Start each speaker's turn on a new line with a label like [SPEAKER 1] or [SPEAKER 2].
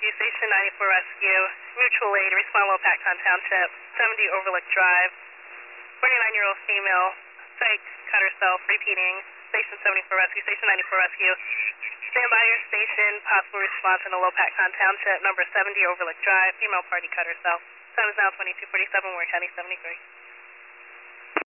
[SPEAKER 1] Rescue, Station 94 Rescue, mutual aid, respond low Patcon Township, 70 Overlook Drive, 49-year-old female, psych, cut herself, repeating, Station 74 Rescue, Station 94 Rescue, stand by your station, possible response in the low Patcon Township, number 70 Overlook Drive, female party cut herself. Time is now 22:47, Warren County 73.